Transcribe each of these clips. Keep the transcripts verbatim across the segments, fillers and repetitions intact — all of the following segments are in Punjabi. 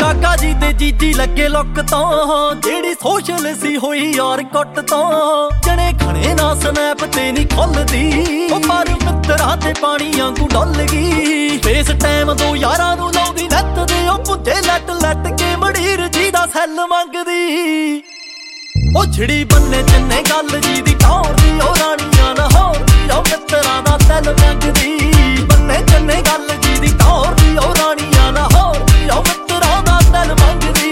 ਕਾਕਾ ਜੀ ਤੇ ਜੀਜੀ ਲੱਗੇ ਲੁੱਕ ਤੋਂ, ਜਿਹੜੀ ਸੋਸ਼ਲ ਸੀ ਹੋਈ ਯਾਰ ਕੁੱਟ ਤੋਂ। ਜਣੇ ਖਣੇ ਨਾ ਸਨੈਪ ਤੇ ਨਹੀਂ ਖੁੱਲਦੀ, ਉਹ ਪਰ ਮਿੱਤਰਾਂ ਤੇ ਪਾਣੀ ਵਾਂਗੂ ਡੁੱਲ ਗਈ। ਫੇਸ ਟਾਈਮ ਦੋ ਯਾਰਾਂ ਨੂੰ ਲਾਉਂਦੀ ਨੱਤ ਦੇ, ਉਹ ਪੁੱਜੇ ਲੱਟ ਲੱਟ ਕੇ ਮੜੀਰ ਜੀ ਦਾ ਸੈੱਲ ਮੰਗਦੀ। ਉਹ ਛਿੜੀ ਬੰਨੇ ਚੰਨੇ ਗੱਲ ਜੀ ਦੀ ਟੌਰ ਦੀ, ਉਹ ਰਾਣੀਆਂ ਲਾਹੌਰ ਦੀ, ਉਹ ਮਿੱਤਰਾਂ ਦਾ ਦਿਲ ਮੰਗਦੀ। ਬੰਨੇ ਚੰਨੇ ਗੱਲ ਜੀ ਦੀ ਟੌਰ ਦੀ, ਉਹ ਰਾਣੀਆਂ ਲਾਹੌਰ ਦੀ, ਉਹ ਮਿੱਤਰਾਂ ਦਾ ਦਿਲ ਮੰਗਦੀ।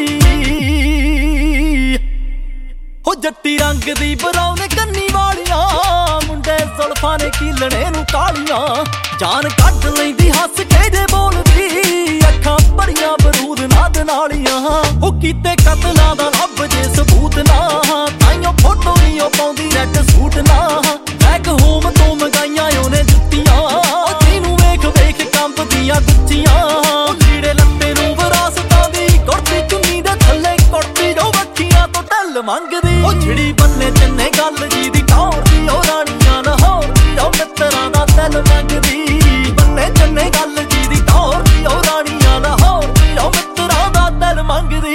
ਉਹ ਜੱਟੀ ਰੰਗ ਦੀ ਬਰਾਉਨ ਕੰਨੀ ਵਾਲੀਆਂ, ਮੁੰਡੇ ਜ਼ੁਲਫਾਂ ਨੇ ਕੀਲਣੇ ਨੂੰ ਕਾਲੀਆਂ। ਜਾਨ ਕੱਢ ਲੈਂਦੀ ਹੱਸ ਕੇ ਜੇ ਬੋਲਦੀ, ਅੱਖਾਂ ਭਰੀਆਂ ਬਰੂਦ ਨਾਦ ਨਾਲੀਆਂ। ਉਹ ਕੀਤੇ ਕਤਲਾਂ ਦਾ ਲੱਭ ਜੇ ਸਬੂਤ ਨਾ, ਤਾਈਓ ਫੋਟੋ ਨਹੀਂ ਉਹ ਪਾਉਂਦੀ ਰੈੱਡ ਸੂਟ ਨਾ। ਬੈਕ ਹੋਮ ਤੋਂ ਮੰਗਾਈਆਂ ਉਹਨੇ ਜੁੱਤੀਆਂ, ਜਿਹਨੂੰ ਵੇਖ ਵੇਖ ਕੰਬਦੀਆਂ ਗੁੱਚੀਆਂ। ਲੀੜੇ ਲੱਤੇ ਨੂੰ ਵਿਰਾਸਤਾਂ ਦੀ, ਕੁੜਤੀ ਚੁੰਨੀ ਦੇ ਥੱਲੇ ਕੁੜਤੀ ਜੋ ਵੱਖੀਆਂ ਤੋਂ ਢੱਲ ਮੰਗਦੀ। ਉਹ ਛਿੜੀ ਬੰਨੇ ਚੰਨੇ ਗੱਲ ਜੀ ਦੀ ਟੌਰ ਦੀ, ਉਹ ਰਾਣੀਆਂ ਲਾਹੌਰ ਦੀ, ਉਹ ਮਿੱਤਰਾਂ ਦਾ ਦਿਲ ਮੰਗਦੀ। ਬੰਨੇ ਚੰਨੇ ਗੱਲ ਜੀ ਦੀ ਟੌਰ ਦੀ, ਉਹ ਰਾਣੀਆਂ ਲਾਹੌਰ ਦੀ, ਉਹ ਮਿੱਤਰਾਂ ਦਾ ਦਿਲ ਮੰਗਦੀ।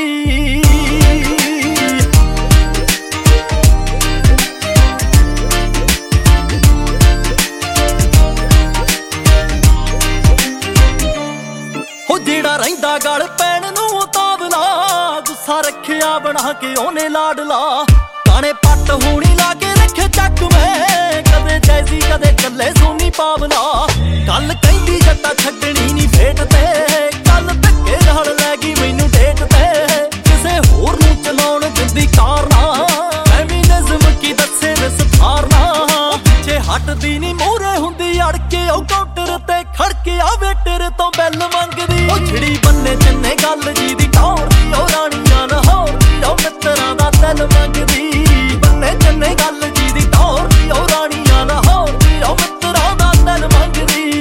ਜਿਹੜਾ ਰਹਿੰਦਾ ਗਲ ਪੈਣ ਨੂੰ ਉਤਾਵਲਾ, ਗੁੱਸਾ ਰੱਖਿਆ ਬਣਾ ਕੇ ਉਹਨੇ ਲਾਡਲਾ। ਗਾਣੇ ਪੱਟ ਹੋਣੀ ਲਾ ਕੇ ਰੱਖੇ ਚੱਕ ਮੈਂ, ਕਦੇ ਜੈਸੀ ਕਦੇ ਕੱਲੇ ਸੋਨੀ ਪਾਵਲਾ। ਕੱਲ ਕਹਿੰਦੀ ਜੱਟਾ ਛੱਡਣੀ ਨਹੀਂ ਫੇਟ ਤੇ, ਕੱਲ ਧੱਕੇ ਨਾਲ ਲੈ ਗਈ ਮੈਨੂੰ ਡੇਟ ਤੇ। ਕਿਸੇ ਹੋਰ ਨੂੰ ਚਲਾਉਣ ਦਿੰਦੀ ਕਾਰ ਨਾ, ਫੈਮਿਨਿਜ਼ਮ ਕੀ ਦੱਸੇ ਵਿਸਥਾਰਨਾ। ਪਿੱਛੇ ਹਟਦੀ ਨਹੀਂ ਮੂਹਰੇ ਹੁੰਦੀ ਅੜ ਕੇ, ਉਹ ਕਾਊਂਟਰ ਤੇ ਖੜ ਕੇ ਆ ਵੇਟਰ ਤੋਂ ਬੈਲ ਮੰਗਦੀ। ਉਹ ਛਿੜੀ ਬੰਨੇ ਚੰਨੇ ਗੱਲ ਜੀ ਦੀ ਟੌਰ ਦੀ, ਉਹ ਰਾਣੀਆਂ ਲਾਹੌਰ ਦੀ, ਉਹ ਮਿੱਤਰਾਂ ਦਾ ਦਿਲ ਮੰਗਦੀ। ਬੰਨੇ ਚੰਨੇ ਗੱਲ ਜੀ ਦੀ ਟੌਰ ਦੀ, ਉਹ ਰਾਣੀਆਂ ਲਾਹੌਰ ਦੀ, ਉਹ ਮਿੱਤਰਾਂ ਦਾ ਦਿਲ ਮੰਗਦੀ।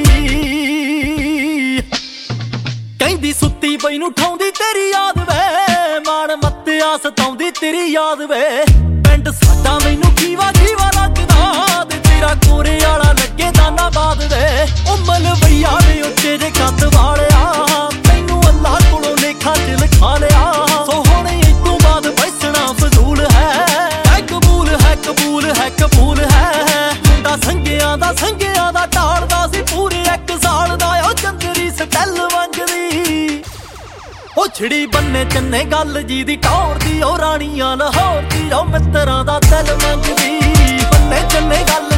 ਕਹਿੰਦੀ ਸੁੱਤੀ ਪਈ ਨੂੰ ਠਾਉਂਦੀ ਤੇਰੀ ਯਾਦ ਵੇ, ਮਾਣ ਮੱਤਿਆ ਸਤਾਉਂਦੀ ਤੇਰੀ ਯਾਦ ਵੇ। ਪਿੰਡ ਸਾਡਾ ਮੈਨੂੰ ਜੀਵਾ ਜੀਵਾ ਲੱਗਦਾ, ਤੇ ਤੇਰਾ ਕੋਰੇ ਵਾਲਾ ਲੱਗੇ ਦਾਨਾ ਬਾਦ ਵੇ। ਉਹ ਮਲਵਈਆ ਦੇ ਉੱਚੇ ਜੇ ਕੱਦ ਵਾਲਿਆ, ਤੈਨੂੰ ਅੱਲਾ ਕੋਲੋਂ ਲੇਖਾ ਚ ਲਿਖਾ ਲਿਆ। ਸੋ ਹੁਣ ਇਸ ਤੋਂ ਬਾਅਦ ਬੈਸਣਾ ਫਜ਼ੂਲ ਹੈ, ਹੈ ਕਬੂਲ ਹੈ ਕਬੂਲ ਹੈ ਕਬੂਲ ਹੈ। ਮੁੰਡਾ ਸੰਗਿਆਂ ਦਾ ਸੰਗਿਆਂ ਦਾ ਟਾਲਦਾ ਸੀ, ਪੂਰੇ ਇੱਕ ਸਾਲ ਦਾ ਉਹ ਚੰਦਰੀ ਸਟੈਲ ਮੰਗਦੀ। ਉਹ ਛਿੜੀ ਬੰਨੇ ਚੰਨੇ ਗੱਲ ਜੀ ਦੀ ਟੌਰ ਦੀ, ਉਹ ਰਾਣੀਆਂ ਲਾਹੌਰ ਦੀ, ਉਹ ਮਿੱਤਰਾਂ ਦਾ ਦਿਲ ਮੰਗਦੀ। ਬੰਨੇ ਚੰਨੇ ਗੱਲ